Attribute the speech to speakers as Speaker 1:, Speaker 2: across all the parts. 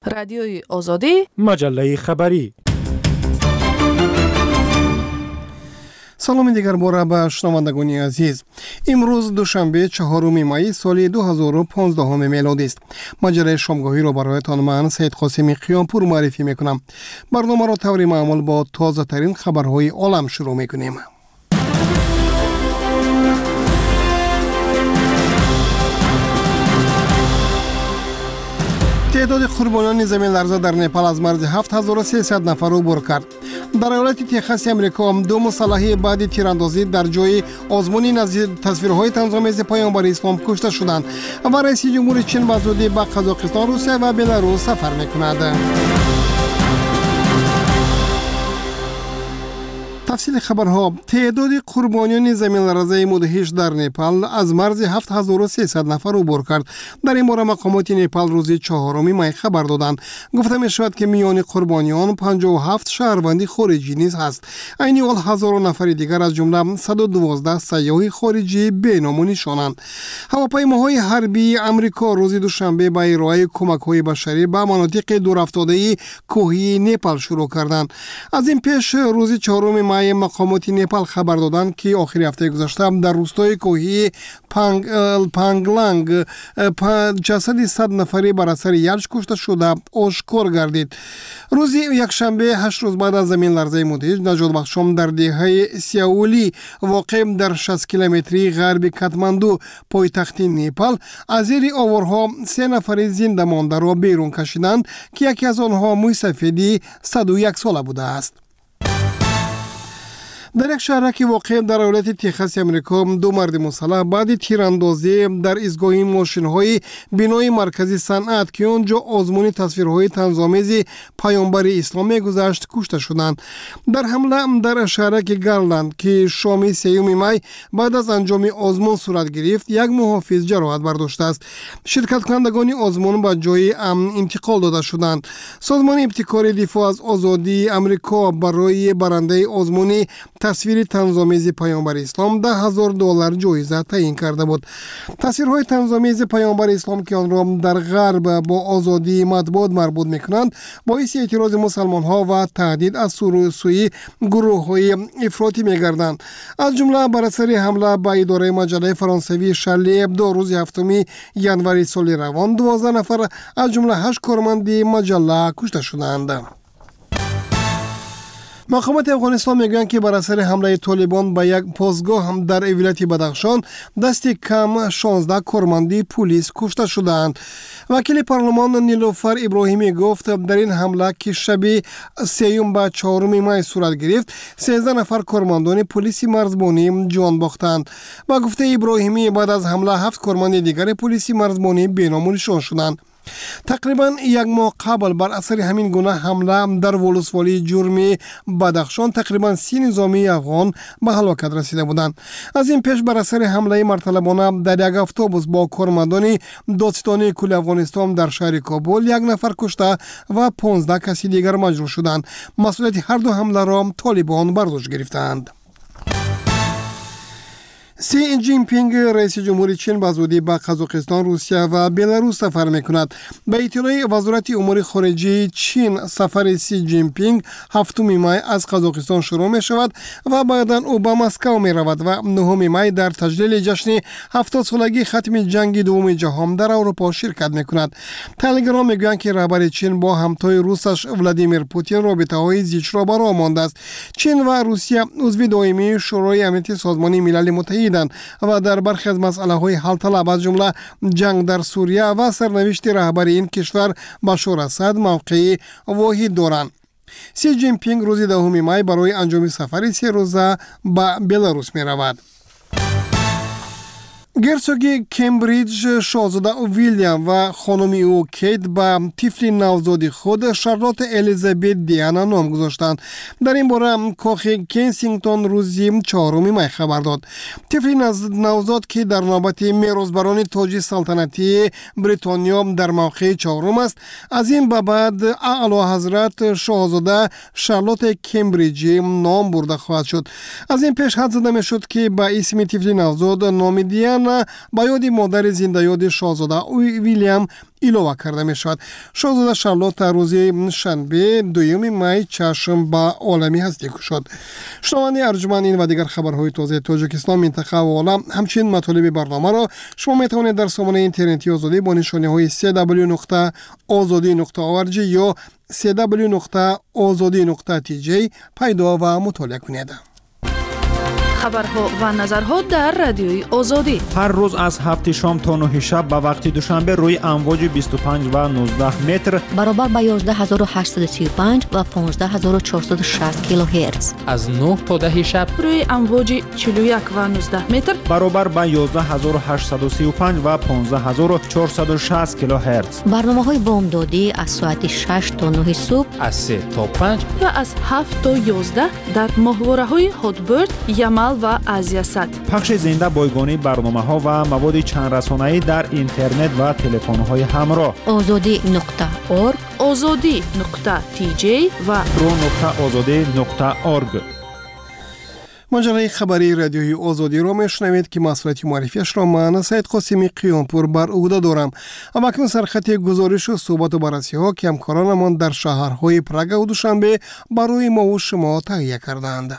Speaker 1: رادیوی آزادی
Speaker 2: مجله خبری.
Speaker 3: سلام دیگر باره به شنوندگان عزیز. امروز دوشنبه 4 می سال 2015 میلادی است. مجله شامگاهی را برایتان من سید قاسمی قیامپور معرفی میکنم. برنامه را طور معمول با تازه ترین خبرهای عالم شروع میکنیم. تعداد قربانیان زمین لرزه در نپال از مرز 7300 نفر عبور کرد. در ایالت تگزاس آمریکا دو مسلح بعد تیراندازی در جای آزمون نظیر تصویرهای طنزآمیز پیامبر اسلام کشته شدند و رئیس جمهور چین به زودی به قزاقستان، روسیه و بلاروس سفر میکند. تفصیل خبرها: تعداد قربانیان زمین لرزه مدهش در نپال از مرز 7300 نفر عبور کرد. در این باره مقامات نپال روز 4 می خبر دادند. گفته می شود که میان قربانیان 57 شهروند خارجی نیز هست. عین حال هزاران نفر دیگر از جمله 112 سیاح خارجی بینام و نشانند. هواپیماهای حربی آمریکا روز دوشنبه به ارائه کمک‌های بشری به مناطق دورافتاده کوهی نپال شروع کردند. از این پیش روز 4 می مقامات نپال خبر دادند که آخر هفته گذشته در روستای کوهی پانگلانگ جسد 100 نفری بر اثر یلج کشته شده آشکار گردید. روز یکشنبه 8 روز بعد از زمین لرزه مدهش، نجات بخشان در دهه سیاولی واقع در 60 کیلومتری غرب کاتماندو پایتخت نپال از زیر آوارها 3 نفر زنده مانده را بیرون کشیدند که یکی از آنها موی سفیدی 101 ساله بوده است. در یک شهرک واقع در ایالت تگزاس آمریکا دو مرد مسلح بعد تیراندازی در ایستگاه ماشین‌های بنای مرکزی صنعت که آنجا آزمون تصویرهای طنزآمیز پیامبر اسلام می‌گذشت کشته شدند. در حمله در شهرک گارلند که شام 3 می بعد از انجام آزمون صورت گرفت، یک محافظ جراحت برداشته است. شرکت کنندگان آزمون به جای امن انتقال داده شدند. سازمان ابتکار دفاع از آزادی آمریکا برای برنده آزمون تصویر طنزآمیز پیامبر اسلام $10,000 جایزه تعیین کرده بود. تصویرهای طنزآمیز پیامبر اسلام که آن را در غرب با آزادی مطبوعات مربوط میکنند، باعث اعتراض مسلمان ها و تهدید از سوی گروه های افراطی میگردند. از جمله بر اثر حمله به اداره مجله فرانسوی شارلی ابدو روز 7 ژانویه سال روان 12 نفر از جمله 8 کارمند مجله کشته شدند. مقامات افغانستان میگویند که بر اثر حمله طالبان به یک پاسگاه هم در ولایت بدخشان دست کم 16 کارمند پلیس کشته شدند. وکیل پارلمان نیلوفر ابراهیمی گفت در این حمله که شب 3 به 4 می صورت گرفت 13 نفر کارمندان پلیس مرزبانی جان باختند. با گفته ابراهیمی بعد از حمله 7 کارمند دیگر پلیس مرزبانی بینام و نشان شدند. تقریبا یک ماه قبل بر اثر همین گونه حمله در ولسوالی جرمی بدخشان تقریبا 30 نظامی افغان به هلاکت رسیده بودند. از این پیش بر اثر حمله مرتلبانه در یک اتوبوس با کارمندان دادستانی کل افغانستان در شهر کابل 1 نفر کشته و 15 کسی دیگر مجروح شدند. مسئولیت هر دو حمله را طالبان بر دوش گرفتند. سی جین پینگ رئیس جمهور چین به زودی به قزاقستان، روسیه و بلاروس سفر میکند. به اطلاع وزارت امور خارجه چین، سفر سی جین پینگ 7 می از قزاقستان شروع می شود و بعدا او به مسکو می رود و 9 می در تجلیل جشن 70 سالگی ختم جنگ دوم جهان در اروپا شرکت می کند. تلگرام میگویند که رهبر چین با همتای روسش ولادیمیر پوتین رابطه های زیچ را برآ مانده است. چین و روسیه عضو دائمی شورای امنیت سازمان ملل متحد و در برخی از مسئله های حل طلب از جمله جنگ در سوریه و سرنوشت رهبر این کشور بشار اسد موقع واحد دارند. سی جین پینگ روز 10 می برای انجام سفری 3 روزه به بلاروس می رود. گرسوگ کمبریج شاهزاده ویلیام و خانم او کیت به طفل نوزاد خود شارلوت الیزابت دیانا نام گذاشتند. در این باره کاخ کنسینگتون روز 4 می خبر داد. طفل نوزاد که در نوبت میراثبران تاج سلطنتی بریتانیا در موقع 4 است، از این به بعد اعلی حضرت شاهزاده شارلوت کمبریجی نام برده خواهد شد. از این پیش حد زده می شد که با اسم طفل نوزاد نام دیانا افسانه با یاد مادر زنده یاد شاهزاده ویلیام ایلوه کرده می شود. شاهزاده شارلوت روز شنبه 2 می چشم با عالمی هستی شد. شنونده ارجمند این و دیگر خبرهای تازه تاجیکستان، منطقه و عالم همچنین مطالب برنامه را شما می توانید در سامانه اینترنتی آزادی با نشانی های www.azadi.org یا www.azadi.tj پیدا و مطالعه کنید.
Speaker 1: خبرها و نظرها در رادیوی آزادی
Speaker 2: هر روز از 7 شام تا 9 شب به وقت دوشنبه روی امواج 25 و 19 متر
Speaker 4: برابر با 11835 و 15460 کیلوهرتز.
Speaker 5: از 9 تا 10 شب
Speaker 1: روی امواج 41 و 19 متر
Speaker 2: برابر با 11835 و 15460 کیلوهرتز.
Speaker 4: برنامه‌های بامدادی از ساعت 6 تا 9 صبح،
Speaker 5: از 3 تا 5
Speaker 1: و از 7 تا 11 در ماهواره‌های هاتبرد، یمل و آزیاسات.
Speaker 2: پخش زنده بایگانی برنامه‌ها و مواد چند رسانه‌ای در اینترنت و تلفن‌های همراه.
Speaker 4: azadi.org،
Speaker 1: azadi.tj و
Speaker 2: pro.azadi.org.
Speaker 3: مجله خبری رادیوی آزادی را میشنوید که مسئولیت معرفیش را من سید قاسمی قیامپور بر عهده دارم. اما اکنون سرخط گزارش و صحبت و بررسی ها که همکارانمان در شهرهای پراگ و دوشنبه برای ما و شما تهیه کردند.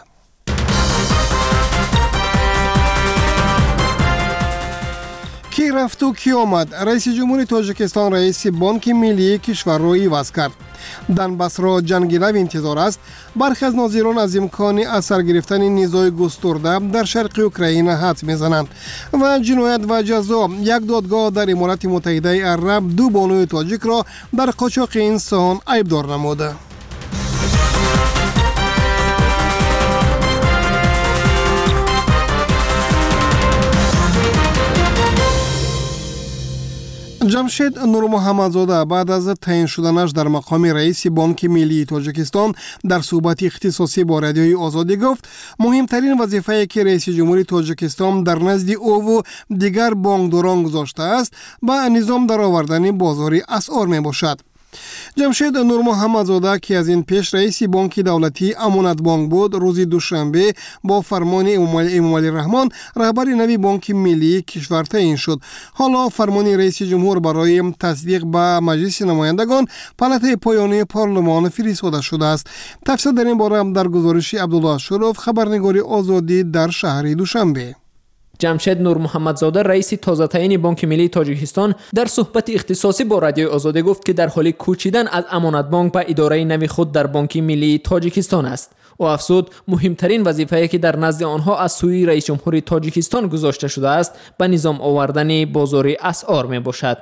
Speaker 3: کی رفت و کی آمد؟ رئیس جمهوری تاجیکستان رئیس بانک ملی کشور را عوض کرد. دنبس را جنگی رو انتظار است. برخی از ناظران از امکان اثر گرفتن نیزهای گسترده در شرق اوکراین حدس میزنند و جنایت و جزا. یک دادگاه در امارات متحده عرب 2 بانوی تاجیک را در قاچاق انسان عیبدار نموده. جمشید نور محمدزاده بعد از تعیین شدنش در مقام رئیس بانک ملی تاجیکستان در صحبت اختصاصی با رادیوی آزادی گفت مهمترین وظیفه‌ای که رئیس جمهوری تاجیکستان در نزد او و دیگر بانکداران گذاشته است با نظام درآوردن بازاری اسعار می باشد. جمشید نور محمدزاده که از این پیش رئیس بانک دولتی امانت بانک بود، روز دوشنبه با فرمان امام علی رحمان رهبر نوی بانک ملی کشور تعیین شد. حالا فرمان رئیس جمهور برای تصدیق به مجلس نمایندگان پالات پایانی پارلمان فرستاده شده است. تفصیل در این باره در گزارش عبدالله شروف، خبرنگار آزادی در شهر دوشنبه.
Speaker 5: جمشید نور محمدزاده رئیس تازه تعیین بانک ملی تاجیکستان در صحبت اختصاصی با رادیوی آزادی گفت که در حال کوچیدن از امانت بانک به اداره نوی خود در بانک ملی تاجیکستان است. او افزود مهمترین وظیفه‌ای که در نزد آنها از سوی رئیس جمهوری تاجیکستان گذاشته شده است به نظام آوردن بازاری اسعار می باشد.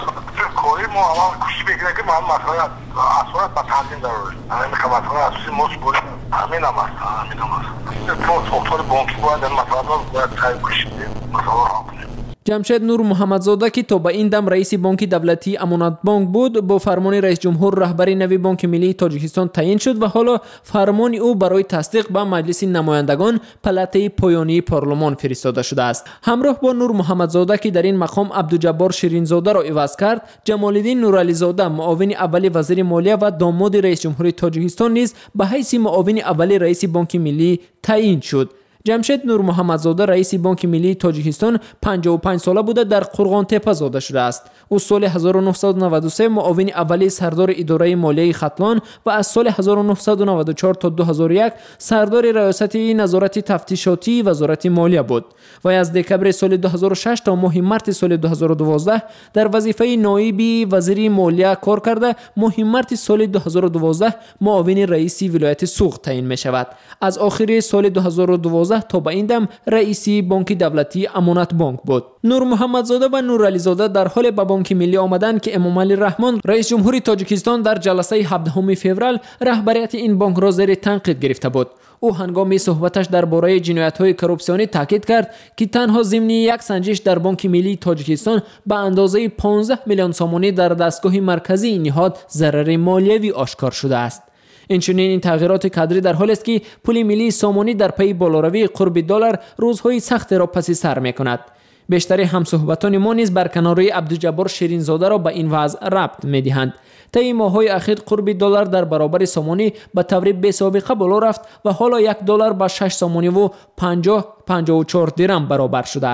Speaker 5: جمشید نور محمدزاده که تا به این دم رئیس بانک دولتی امانت بانک بود، با فرمان رئیس جمهور رهبری نوی بانک ملی تاجیکستان تعیین شد و حالا فرمان او برای تصدیق به مجلس نمایندگان پالات پایانی پارلمان فرستاده شده است. همراه با نور محمدزاده که در این مقام عبدالجبار شیرینزاده را عوض کرد، جمالالدین نورعلیزاده معاون اول وزیر مالیه و داماد رئیس جمهوری تاجیکستان نیز به حیث معاون اول رئیس بانک ملی تعیین شد. جمشید نور محمدزاده رئیس بانک ملی تاجیکستان 55 ساله بوده در قرغان تپه زاده شده است. او سال 1993 معاون اولی سردار اداره مالیه ختلان و از سال 1994 تا 2001 سردار ریاست نظارت تفتیشاتی وزارت مالیه بود و از دکبر سال 2006 تا ماه مارس سال 2012 در وظیفه نایب وزیر مالیه کار کرده. ماه مارس سال 2012 معاون رئیس ولایت سوق تعیین می شود. از آخر سال 2012 تا به این دم رئیس بانک دولتی امانت بانک بود. نور محمدزاده و نور علیزاده در حال به بانک ملی آمدن که امام علی رحمان رئیس جمهوری تاجیکستان در جلسه 17 فوریه رهبریت این بانک را زیر تنقید گرفته بود. او هنگام صحبتش درباره جنایت‌های کرپسیونی تاکید کرد که تنها ضمن یک سنجش در بانک ملی تاجیکستان به اندازه 15 میلیون سومانی در دستگاه مرکزی این نهاد ضرر مالیوی آشکار شده است. اینچنین این تغییرات کادری در حالی است که پول ملی سامانی در پی بالاروی قرب دلار روزهای سخت را پس سر می‌کند. بیشتر همصحبتان ما نیز برکناری عبدالجبار شیرینزاده را به این وضع ربط می‌دهند. طی ماه‌های اخیر قرب دلار در برابر سامانی به طور بی‌سابقه بالا رفت و حالا $1 به 6 سامانی و 50-54 درم برابر شده است.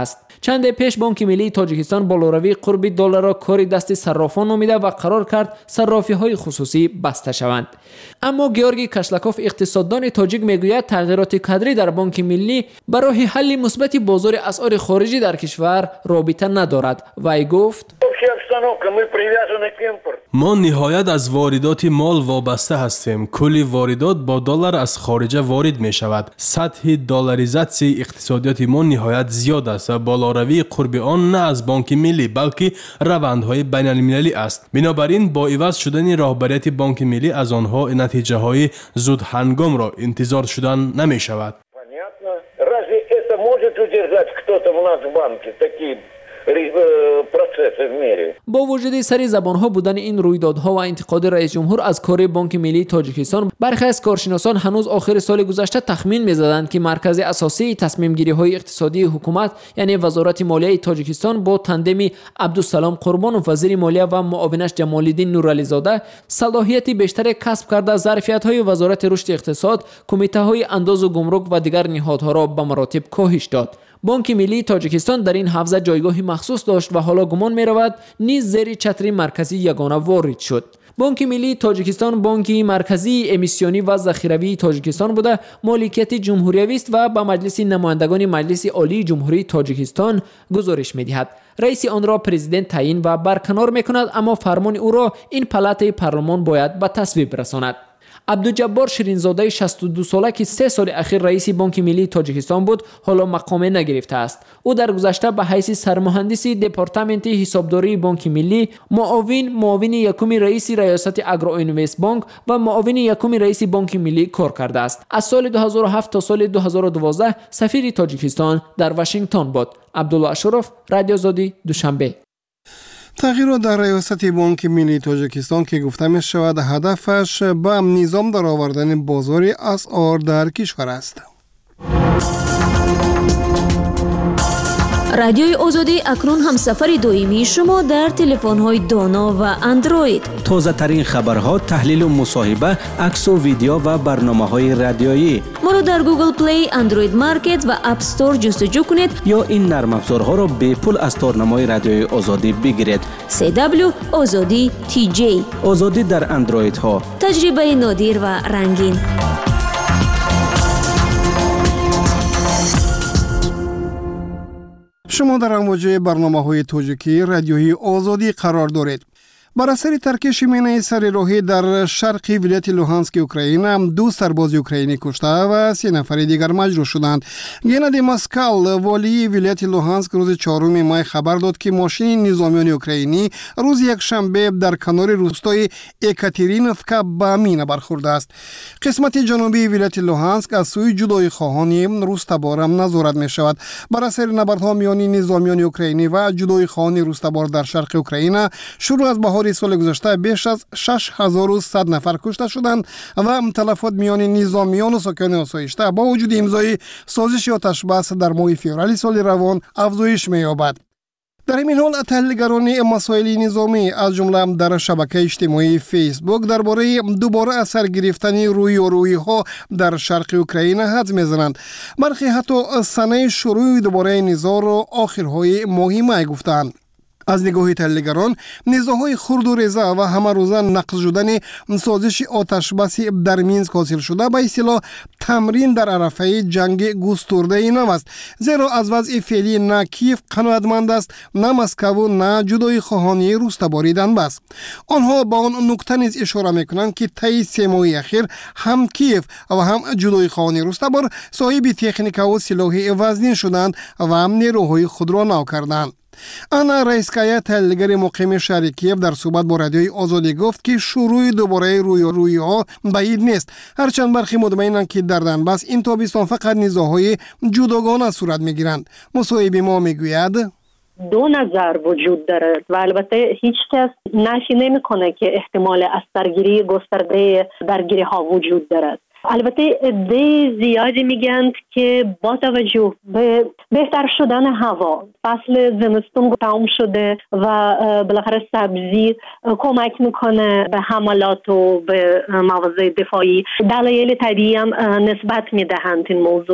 Speaker 5: چند پیش بانک ملی تاجیکستان بالوروی قرب دلار را کاری دست صرافان نامیده و قرار کرد صرافی‌های خصوصی بسته شوند. اما گیورگی کشلکوف اقتصاددان تاجیک میگوید تغییرات کادری در بانک ملی برای حل مثبت بازار اسعار خارجی در کشور رابطه ندارد. وی گفت
Speaker 6: ما نهایت از واردات مال وابسته هستیم. کل واردات با دلار از خارج وارد می شود. سطح دلاریزاسی اقتصادیات ما نهایت زیاد است و بالاروی قرب آن نه از بانک ملی بلکه روندهای بین المللی است. بنابراین با عوض شدن راهبریت بانک ملی از آنها نتیجه های زود هنگام را انتظار شدن نمی شود.
Speaker 5: با وجود سری زبانها بودن این رویدادها و انتقاد رئیس جمهور از کار بانک ملی تاجیکستان، برخی از کارشناسان هنوز آخر سال گذشته تخمین می‌زدند که مرکز اساسی تصمیم گیری های اقتصادی حکومت یعنی وزارت مالیه تاجیکستان با تندم عبدالسلام قربانوف وزیر مالیه و معاونش جمال‌الدین نورعلیزاده صلاحیت بیشتر کسب کرده ظرفیت‌های وزارت رشد اقتصاد، کمیته‌های انداز و گمرک و دیگر نهادها را به مراتب کاهش داد. بانک ملی تاجیکستان در این حوزه جایگاهی مخصوص داشت و حالا گمان می رود نیز زیر چتر مرکزی یگانه وارد شد. بانک ملی تاجیکستان بانکی مرکزی امیسیونی و ذخیروی تاجیکستان بوده، مالکیت جمهوری است و به مجلس نمایندگان مجلس عالی جمهوری تاجیکستان گزارش می دهد. رئیس آن را پرزیدنت تعیین و برکنار می کند، اما فرمان او را این پلات پارلمان باید به تصویب رساند. عبدالجبار شیرینزاده 62 ساله که 3 سال اخیر رئیس بانک ملی تاجیکستان بود حالا مقام نگرفته است. او در گذشته به حیث سرمهندس دپارتمنت حسابداری بانک ملی، معاون یکم رئیس ریاست اگرو-اینوست بانک و معاون یکم رئیس بانک ملی کار کرده است. از سال 2007 تا سال 2012 سفیر تاجیکستان در واشنگتن بود. عبدالله اشرف، رادیو آزادی، دوشنبه.
Speaker 3: تغییرات در ریاست بانک ملی تاجیکستان که گفته می شود هدفش به نظام در آوردن بازار اسعار در کشور است.
Speaker 7: رادیوی آزادی اکنون هم سفر دائمی شما در تلفن‌های دانا و اندروید.
Speaker 8: تازه ترین خبرها، تحلیل و مصاحبه، عکس و ویدیو و برنامه‌های رادیویی.
Speaker 7: ما را در گوگل پلی، اندروید مارکت و اپ استور جستجو کنید
Speaker 8: یا این نرم افزارها را به پول از تارنمای رادیوی آزادی بگیرید.
Speaker 7: CW آزادی TJ.
Speaker 8: آزادی در اندروید ها.
Speaker 7: تجربه نادر و رنگین.
Speaker 3: شما در امواج برنامه‌های تاجیکی رادیوی آزادی قرار دارید. بر اثر ترکش مینه سر راهی در شرق ولایت لوهانسک اوکراین 2 سرباز اوکراینی کشته و 3 نفر دیگر مجروح شدند. گنادی ماسکال والی ولایت لوهانسک روز 4 مای خبر داد که ماشین نظامیان اوکراینی روز یکشنبه در کنار روستای اکاترینوفکا به مینه برخورده است. قسمت جنوبی ولایت لوهانسک از سوی جدایی خواهان روستبار نظارت می شود. بر اثر نبردها میان نظامیان اوکراینی و جدایی خواهان روستبار در شرق اوکراین شروع از بهار سال گذشته بیش از 6100 نفر کشته شدند و تلفات میان نظامیان و ساکنان آسایشته با وجود امضای سازش آتش بس در ماه فوریه سال روان افزایش می‌یابد. در این حال تحلیلگران مسائل نظامی از جمله در شبکه اجتماعی فیسبوک درباره دوباره اثر گرفتن رویارویی‌ها در شرق اوکراین حدس می‌زنند. برخی حتی سنه شروع دوباره نزاع را آخرهای ماه می گفتند. از نگاه تحلیلگران نزاع‌های خرد و ریزه و همه روزه نقض شدن سازش آتش بس در مینسک حاصل شده به اصطلاح تمرین در عرفه جنگ گسترده نو است، زیرا از وضع فعلی نه کیف قناعتمند است نه مسکو و نه جدایی خواهانی روستباری دنباس. آنها با آن نکته نیز اشاره میکنند که طی 3 ماه اخیر هم کیف و هم جدایی خواهانی روستبار صاحب تکنیک و سلاح وزنی شدند و هم نیروهای خود را نو کردند. انا رئیسکای تحلیلگر مقیم شهر کیف در صحبت با رادیوی آزادی گفت که شروع دوباره رویارویی‌ها بعید نیست، هرچند برخی مطمئنند که در دنباس این تابستان فقط نزاع‌های جداگانه صورت می‌گیرند. مصاحبه ما میگوید
Speaker 9: 2 نظر وجود دارد و البته هیچ کس نفی نمی‌کنه که احتمال از درگیری گسترده درگیری‌ها وجود دارد. البته عده زیادی میگن که با توجه به بهتر شدن هوا، فصل زمستون تمام شده و بالاخره سبزی کمک میکنه به حملات و به مواضع دفاعی، دلایل طبیعی هم نسبت میدهند این موضوع را.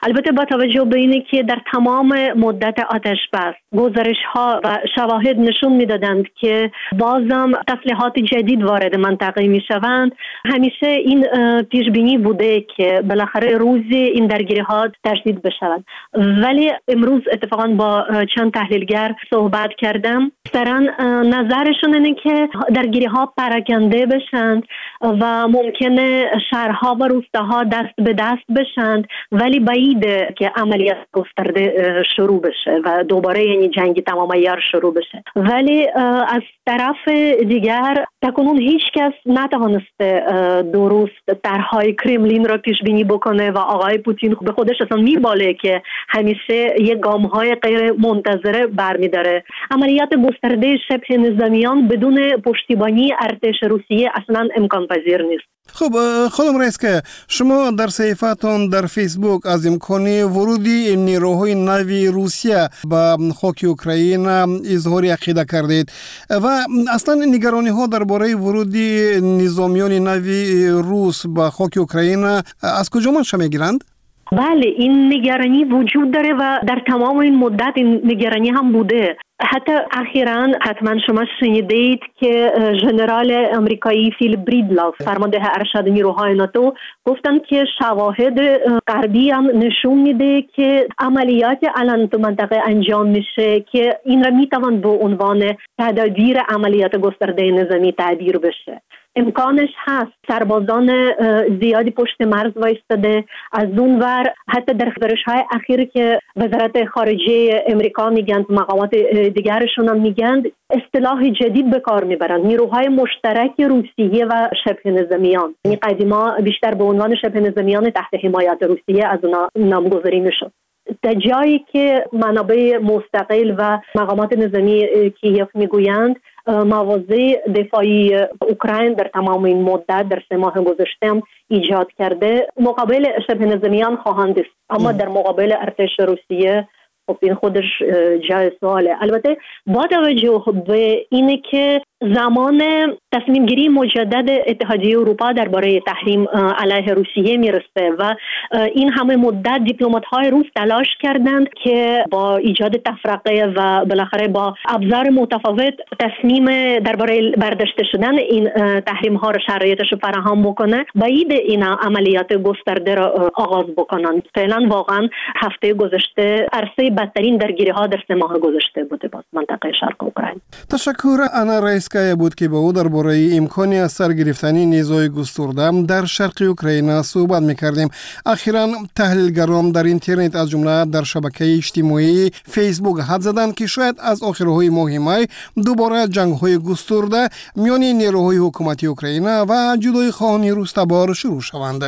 Speaker 9: البته با توجه به اینه که در تمام مدت آتش بس گزارش‌ها و شواهد نشون می‌دادند که بازم تسلیحات جدید وارد منطقه می‌شوند، همیشه این پیش بینی بوده که بالاخره روزی این درگیری‌ها تشدید بشود. ولی امروز اتفاقا با چند تحلیلگر صحبت کردم، اکثرا نظرشون اینه که درگیری‌ها پراکنده بشند و ممکنه شهرها و روستاها دست به دست بشند، ولی بعیده که عملیات گسترده شروع بشه و دوباره یعنی جنگ تمام عیار شروع بشه. ولی از طرف دیگر تکنون هیچ کس نتوانسته درست طرحهای کرملین را پیش بینی بکنه و آقای پوتین به خودش اصلا میباله که همیشه یک گام‌های غیر منتظره برمی‌داره. عملیات گسترده شبه نظامیان بدون پشتیبانی ارتش روسیه اصلا امکان پذیر نیست.
Speaker 3: خب خانم رئیس که شما در صفحتان در فیسبوک از امکان ورودی نیروهای نوی روسیه به خاک اوکراین اظهار عقیده کردید و اصلا نگرانی ها درباره ورودی نظامیان نوی روس به خاک اوکراین از کجا منشأ میگیرند؟
Speaker 9: بله، این نگرانی وجود داره و در تمام این مدت این نگرانی هم بوده. حتی اخیراً حتما شما شنیدید که ژنرال امریکایی فیل بریدلاف فرمانده ارشد نیروهای ناتو گفتن که شواهد غربی هم نشون میده که عملیات الان تو منطقه انجام میشه که این را میتوان به عنوان تدابیر عملیات گسترده نظامی تعبیر بشه. امکانش هست. سربازان زیادی پشت مرز وایستاده. از اون ور حتی در گزارش‌های اخیر که وزارت خارجه امریکا میگن، مقامات دیگرشون هم میگن، اصطلاح جدید به کار میبرند، نیروهای مشترک روسیه و شبه نظامیان. یعنی قدیما بیشتر به عنوان شبه نظامیان تحت حمایت روسیه از اونا نامگذاری میشد. در جایی که منابع مستقل و مقامات نظامی کیف میگویند مواضع دفاعی اوکراین در تمام این مدت در 3 ماه گذشته ایجاد کرده، مقابل شبه نظامیان خواهند است، اما در مقابل ارتش روسیه خب این خودش جای سواله. البته با توجه به اینه که زمان تصمیم گیری مجدد اتحادیه اروپا درباره تحریم علیه روسیه میرسه و این همه مدت دیپلمات‌های روس تلاش کردند که با ایجاد تفرقه و بالاخره با ابزار متفاوت تصمیم درباره برداشته شدن این تحریم ها رو شرایطش رو فراهم بکنه، بعید این عملیات گسترده را آغاز بکنن. فعلا واقعا هفته گذشته عرصه بدترین درگیری ها در 3 ماه گذشته بوده با منطقه شرق اوکراین.
Speaker 3: تشکر. انا رئیس که بود که با او درباره امکانی از سر گرفتن نیروهای گسترده در شرق اوکراین صحبت می‌کردیم. اخیراً تحلیلگران در اینترنت از جمله در شبکه اجتماعی فیسبوک حد زدند که شاید از آخرهای ماه می دوباره جنگ‌های گسترده میان نیروهای حکومتی اوکراین و جدای خواهان روس تبار شروع شوند.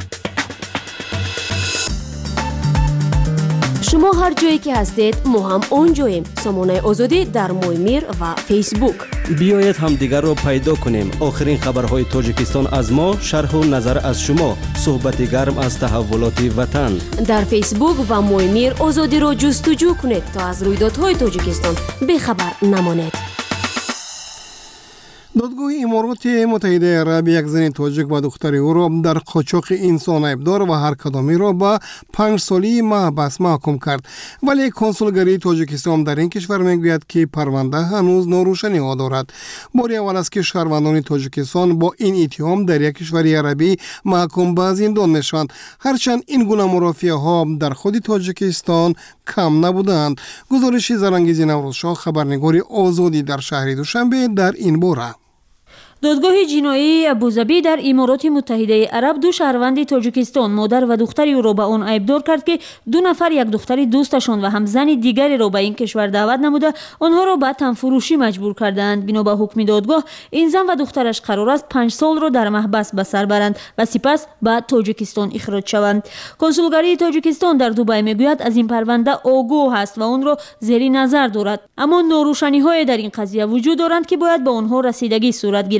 Speaker 7: شما هر جایی که هستید ما هم اونجاییم. سامانه آزادی در مویمیر و فیسبوک.
Speaker 8: بیایید همدیگر رو پیدا کنیم. آخرین خبرهای تاجیکستان از ما، شرح و نظر از شما، صحبت گرم از تحولات وطن.
Speaker 7: در فیسبوک و مویمیر آزادی رو جستجو کنید تا از رویدادهای تاجیکستان بی‌خبر نمانید.
Speaker 3: دادگاه امارات متحده عرب یک زن تاجیک و دختر او را در قاچاق انسان عیبدار و هر کدامی را به 5 سالی محبس محکوم کرد. ولی کنسولگری تاجیکستان در این کشور میگوید که پرونده هنوز ناروشنی ها دارد. باری اول است که شهروندان تاجیکستان با این اتهام در یک کشور عربی محکوم به زندان میشوند، هرچند این گونه مرافعه ها در خود تاجیکستان کم نبودند. گزارش زرانگیز نوروزشاه، خبرنگار آزادی در شهر دوشنبه در این باره.
Speaker 10: دادگاه جنایی ابوظبی در امارات متحده عرب 2 شهروند تاجیکستان مادر و دختری او را به آن عیبدار کرد که 2 نفر یک دختری دوستشان و هم زن دیگری را به این کشور دعوت نموده آنها را به تنفروشی مجبور کردند. بنا به حکم دادگاه این زن و دخترش قرار است 5 سال را در محبس به سر برند و سپس به تاجیکستان اخراج شوند. کنسولگری تاجیکستان در دوبای میگوید از این پرونده آگاه است و آن را زیر نظر دارد، اما ناروشنی‌های در این قضیه وجود دارند که باید به آنها رسیدگی صورت گیرد.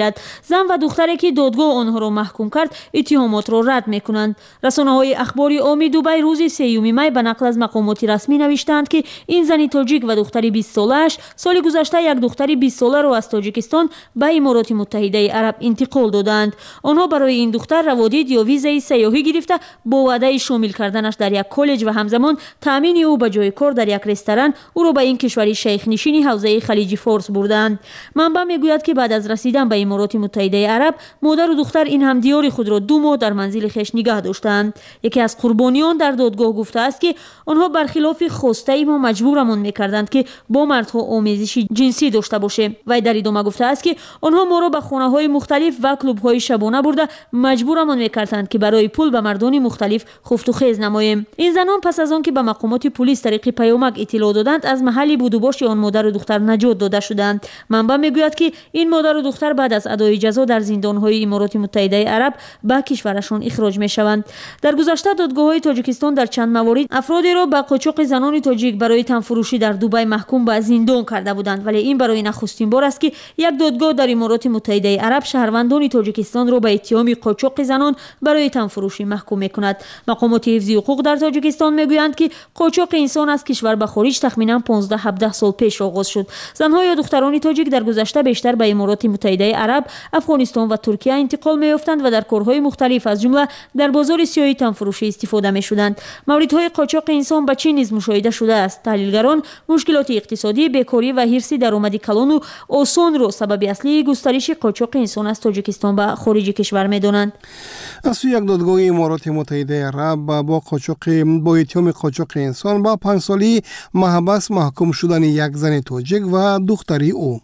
Speaker 10: میآید. زن و دختری که دادگاه آنها را محکوم کرد اتهامات را رد میکنند. رسانه‌های اخباری عامی دبی روز 3 می به نقل از مقامات رسمی نوشتند که این زن تاجیک و دختری 20 ساله‌اش سال گذشته یک دختری 20 ساله را از تاجیکستان به امارات متحده عرب انتقال دادند. آنها برای این دختر روادید یا ویزای سیاحی گرفته با وعده شامل کردنش در یک کالج و همزمان تامین او به جای کار در یک رستوران او را به این کشوری شیخ نشین حوزه خلیج فارس بردند. منبع میگوید که بعد از رسیدن به امارات متحده عرب مادر و دختر این همدیار خود را 2 ماه در منزل خویش نگاه داشتند. یکی از قربانیان در دادگاه گفته است که آنها برخلاف خواسته ما مجبورمان میکردند که با مردها آمیزش جنسی داشته باشه. و در ادامه گفته است که آنها ما را به خانه‌های مختلف و کلوب‌های شبانه برده مجبورمان میکردند که برای پول به مردان مختلف خفت و خیز نماییم. این زنان پس از آن که به مقامات پلیس طریق پیامک اطلاع دادند از محل بود و باش آن مادر و دختر نجات داده شدند. منبع میگوید که این مادر و دختر بعد از ادای جزا در زندان‌های امارات متحده عرب به کشورشان اخراج میشوند. در گذشته دادگاه‌های تاجیکستان در چند موارد افرادی را به قاچاق زنان تاجیک برای تنفروشی در دبی محکوم به زندان کرده بودند، ولی این برای نخستین بار است که یک دادگاه در امارات متحده عرب شهروندان تاجیکستان را به اتهام قاچاق زنان برای تنفروشی محکوم می‌کند. مقامات حفظی حقوق در تاجیکستان میگویند که قاچاق انسان از کشور به خارج تخمینا 15-17 سال پیش آغاز شد. زنها یا دختران تاجیک در گذشته بیشتر به امارات متحده عرب، افغانستان و ترکیه انتقال می‌یافتند و در کارهای مختلف از جمله در بازار سیاهی تنفروشی استفاده می‌شدند. موردهای قاچاق انسان به چین نیز مشاهده شده است. تحلیلگران مشکلات اقتصادی، بیکاری و حرص درآمد کلان و آسان را سبب اصلی گسترش قاچاق انسان از تاجیکستان به خارج کشور می‌دانند.
Speaker 3: از یک دادگاه امارات متحده عرب با اتهام قاچاق انسان با 5 سالی محبس محکوم شدن یک زن تاجیک و دختری او.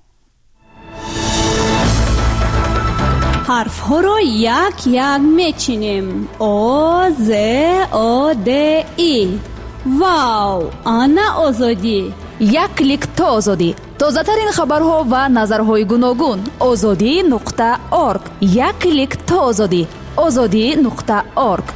Speaker 11: حرف ها را یک یک میچینیم. او ز او د ای. واو، آنا آزادی.
Speaker 1: یک کلیک تا آزادی. تازه ترین خبرها و نظرهای گوناگون. azadi.org. یک کلیک تا آزادی. azadi.org.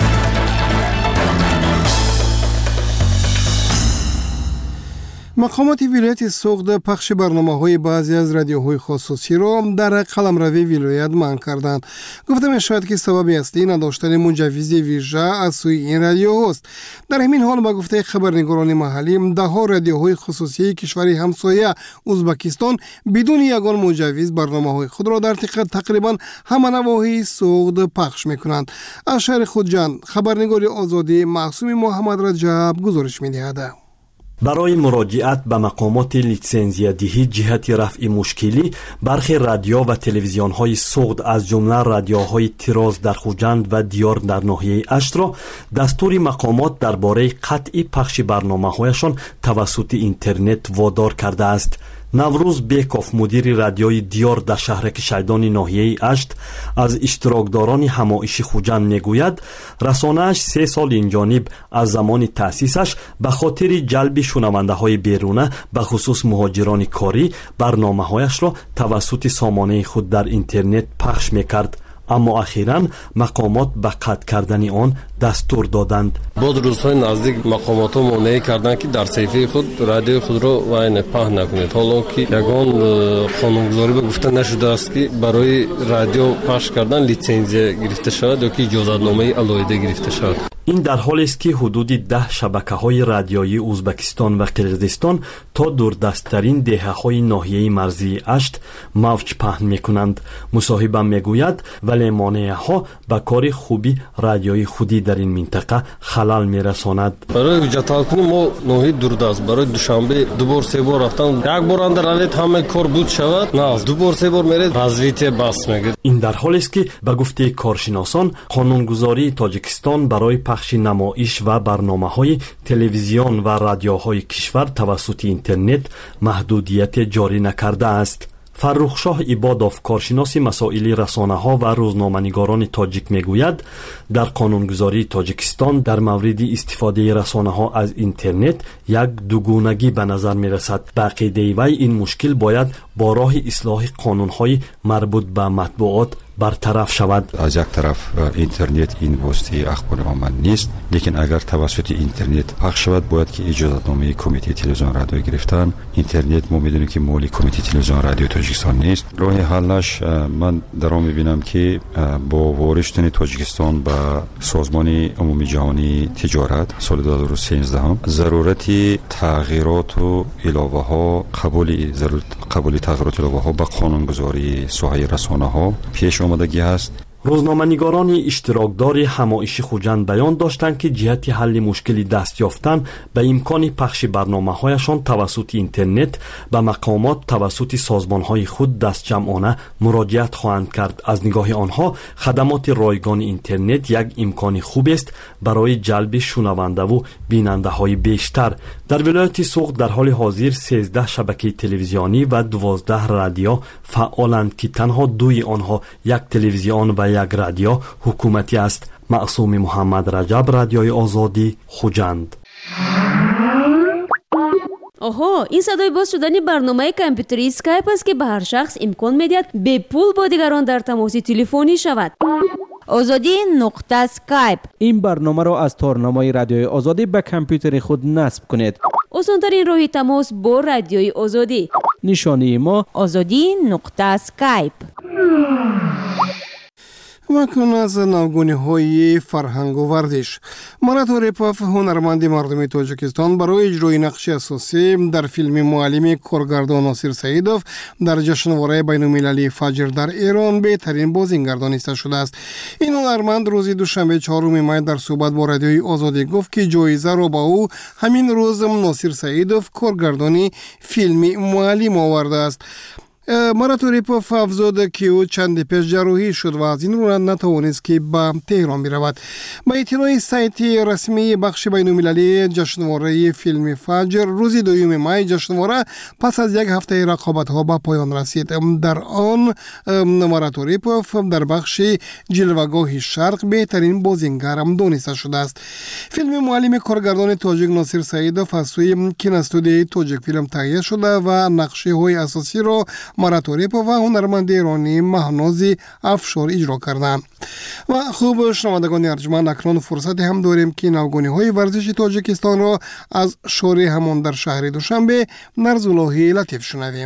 Speaker 3: مقامات ولایت سوخت پخش برنامه‌های بعضی از رادیوهای خصوصی را در قلمروی ولایت منع کردند. گفته می‌شود که سبب اصلی نداشتن مجوز ویژه از سوی این رادیو است. در همین حال با گفته خبرنگاران محلی ده‌ها رادیوهای خصوصی کشور همسایه ازبکستان بدون یگان مجوز برنامه‌های خود را در تقریبا همه نواحی سوخت پخش می‌کنند. از شهر خودجان خبرنگار آزادی معصوم محمد رجب گزارش می‌دهد.
Speaker 12: برای مراجعت به مقامات لیسنزیه‌دهی جهت رفع مشکلی برخی رادیو و تلویزیون‌های سوخت از جمله رادیوهای تیراز در خوجند و دیار در ناحیه اشت را دستور مقامات درباره قطعی پخش برنامه‌هایشان توسط اینترنت وادار کرده است. نوروز بیکوف مدیر رادیوی دیار در شهرک شیدان ناحیه اشت از اشتراکداران همایش خوجند میگوید رسانه‌اش 3 سال اینجانب از زمان تأسیسش به خاطر جلب شنونده های بیرونه به خصوص مهاجران کاری برنامه‌هایش را توسط سامانه خود در اینترنت پخش میکرد، اما اخیراً مقامات به قطع کردن آن دستور دادند.
Speaker 6: بعد روزهای نزدیک مقامات ها مانع کردند که در صفحه خود رادیو خود را وین پخش نکنید، حالا که یگان قانونگذاری گفته نشده است که برای رادیو پخش کردن لیسنزی گرفته شود یا که اجازه‌نامه علایده گرفته شود.
Speaker 12: این در حالی است که حدود 10 شبکه‌های رادیویی ازبکستان و قرقیزستان تا دوردست‌ترین دهه‌های ناحیه مرزی اشت موج پهن می‌کنند. مصاحبه می‌گوید ولی مانع‌ها به کار خوبی رادیویی خودی در این منطقه خلل می‌رساند.
Speaker 6: برای جتال کنیم ما ناحیه دوردست برای دوشنبه 2 بار 3 بار رفتن، یک بار اندر علت همه کار بود شود، نه 2 بار 3 بار میره وضعیت بس میگه.
Speaker 12: این در حالی است که به گفته کارشناسان قانونگذاری تاجیکستان برای پخش نمایش و برنامه‌های تلویزیون و رادیوهای کشور توسط اینترنت محدودیت جاری نکرده است. فرخشاه عبادوف کارشناس مسائل رسانه‌ها و روزنامه‌نگاران تاجیک میگوید در قانونگذاری تاجیکستان در مورد استفاده رسانه‌ها از اینترنت یک دوگونگی به نظر میرسد. به عقیده وی این مشکل باید با راه اصلاح قانون‌های مربوط به مطبوعات برطرف شود.
Speaker 13: از یک طرف اینترنت این واسطه اخبار عمل نیست، لیکن اگر توسط اینترنت پخش شود باید که اجازه‌نامه کمیته تلویزیون رادیو گرفتن. اینترنت ما میدونیم که مال کمیته تلویزیون رادیو تاجیکستان نیست. راه حلش من در آن میبینم که با وارد شدن تاجیکستان به سازمان عمومی جهانی تجارت سال 2013 ضرورت تغییرات و علاوه ها قبول تغییرات علاوه ها به قانونگذاری ساحه رسانه ها پیش آمدگی هست.
Speaker 12: روزنامه‌نگاران اشتراکدار همایش خوجند بیان داشتند که جهت حل مشکل دست یافتن به امکان پخش برنامه‌هایشان توسط اینترنت به مقامات توسط سازمان‌های خود دستجمعانه مراجعت خواهند کرد. از نگاه آنها خدمات رایگان اینترنت یک امکان خوب است برای جلب شنونده و بیننده‌های بیشتر. در ولایت سوق در حال حاضر 13 شبکه تلویزیونی و 12 رادیو فعالند که تنها دوی آنها یک تلویزیون و یک رادیو حکومتی است. معصوم محمد رجب، رادیوی آزادی، خوجند.
Speaker 7: آها، این صدای باز شدن برنامه کامپیوتری اسکایپ است که به هر شخص امکان میدهد به پول با دیگران در تماس تلفنی شود. آزادی نقطه اسکایپ.
Speaker 14: این برنامه را از تارنمای رادیوی آزادی به کامپیوتر خود نصب کنید.
Speaker 7: آسان‌ترین راه تماس با رادیوی آزادی.
Speaker 14: نشانی ما
Speaker 7: آزادی نقطه اسکایپ.
Speaker 3: مکن از نوگونی های فرهنگ و ورزش. مرات ریپاف هنرمند مردمی تاجیکستان برای اجرای نقش اساسی در فیلم معلم کارگردان ناصر سعیدوف در جشنواره بین‌المللی فجر در ایران بهترین بازیگر دانسته شده است. این هنرمند روز دوشنبه 4 می در صحبت با رادیوی آزادی گفت که جایزه را با او همین روز ناصر سعیدوف کارگردانی فیلم معلم آورده است. مرات ریپاف افزود که او چند پیش جراحی شد و از این رو نتوانست که به تهران برود. با اطلاع سایت رسمی بخش بین‌المللی جشنواره فیلم فجر روز 2 می جشنواره پس از یک هفته رقابت ها به پایان رسید. در آن مرات ریپاف در بخش جلوه‌گاه شرق بهترین بازیگر دانسته شده است. فیلم معلم کارگردان تاجیک ناصر سعیدوف از سوی کینوستودیوی تاجیک فیلم تهیه شده و نقشه های اساسی را مرات ریپاف و هنرمند ایرانی مهناز افشار اجرا کردند. و خوب شنوندگان ارجمند، اکنون فرصتی هم داریم که نوگانی های ورزش تاجیکستان را از شوری همان در شهر دوشنبه نرزاللهی لطیف شنویم.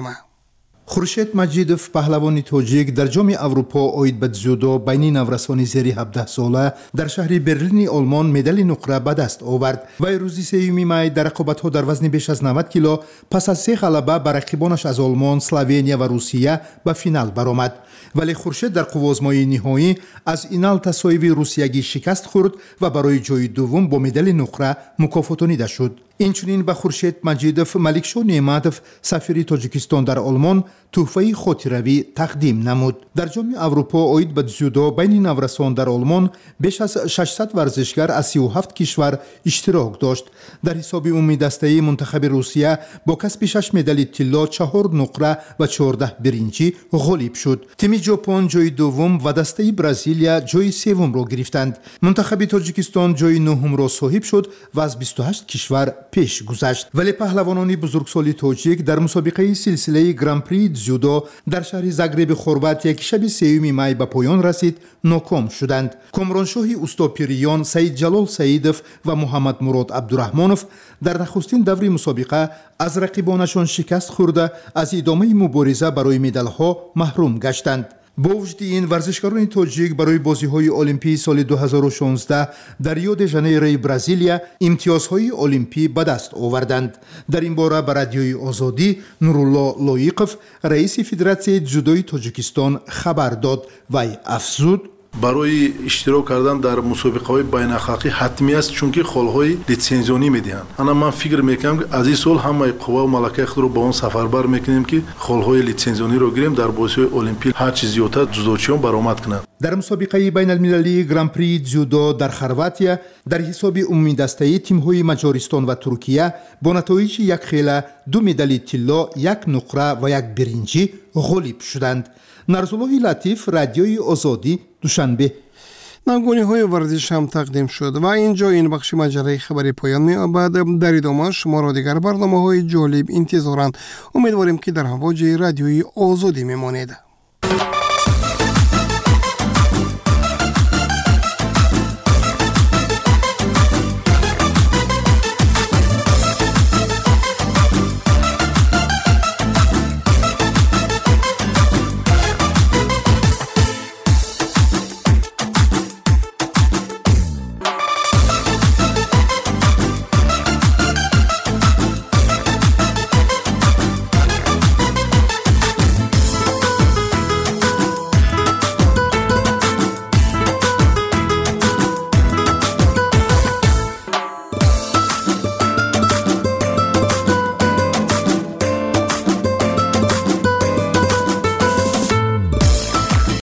Speaker 15: خورشید مجیدوف پهلوان تاجیک در جام اروپا اوید به جودو بین نورسان زیر 17 ساله در شهر برلین آلمان مدال نقره به دست آورد. وی روز 3 می در رقابت‌ها در وزن بیش از 90 کیلو پس از 3 غلبه بر رقیبانش از آلمان، اسلوونیا و روسیه به فینال برآمد. ولی خورشید در قوازمای نهایی از اینال تساوی روسیگی شکست خورد و برای جای دوم با مدال نقره مکافاتانیده شد. اینچنین به خورشید مجیدوف ملکشاه نعمتوف سفیر تاجیکستان در آلمان تحفه خاطروی تقدیم نمود. در جام اروپا اوید به جودو بین نورسان در آلمان بیش از 600 ورزشگر از 37 کشور اشتراک داشت. در حساب عمومی دسته منتخب روسیه با کسب 6 مدال طلا، 4 نقره و 14 برنجی غالب شد. تیم ژاپن جای دوم و دسته برزیلیا جای سوم را گرفتند. منتخب تاجیکستان جای نهم را صاحب شد و از 28 کشور پیش گذشت. ولی پهلوانان بزرگسال تاجیک در مسابقه سلسله گران پری جودو در شهر زاگرب خرواطیا که شب 3 می به پایان رسید ناکام شدند. کامرانشاه استاپیریان سید جلال سعیدوف و محمد مراد عبدالرحمانوف در نخستین دور مسابقه از رقیبانشان شکست خورده از ادامه مبارزه برای مدال ها محروم گشتند. با وجود این ورزشکاران تاجیک برای بازی‌های المپی سال 2016 در ریو د ژانیرو برزیلیا امتیازهای المپی به دست آوردند. در این باره به رادیوی آزادی نورالله لایقوف رئیس فدراسیون جودوی تاجیکستان خبر داد. وی افزود
Speaker 16: برای اشتراک کردن در مسابقه‌های بین‌الخلقی حتمی است، چون که خالهای لیتسنزیونی میدهند. انا من فکر میکنم که از این سال همه قوا و ملکه خود رو با اون سفربر میکنیم که خالهای لیتسنزیونی رو گیریم در بازی‌های المپیک هر چیز زیادتر جودوچیان برآمد کنند.
Speaker 15: در مسابقه بین‌المللی گران پری جودو در خرواطیا در حساب عمومی دسته تیم‌های مجارستان و ترکیه با نتایج 1 خیله 2 مدال طلا، 1 نقره و 1 برنجی غالب شدند. نرزاللهی لطیف، رادیوی آزادی، دوشنبه.
Speaker 3: نوگانی های ورزش هم تقدیم شد و اینجا این بخش مجله خبری پایان می‌یابد. در ادامه شما را دیگر برنامه‌های جالب انتظارند. امیدواریم که در هواج رادیوی آزادی میمانید.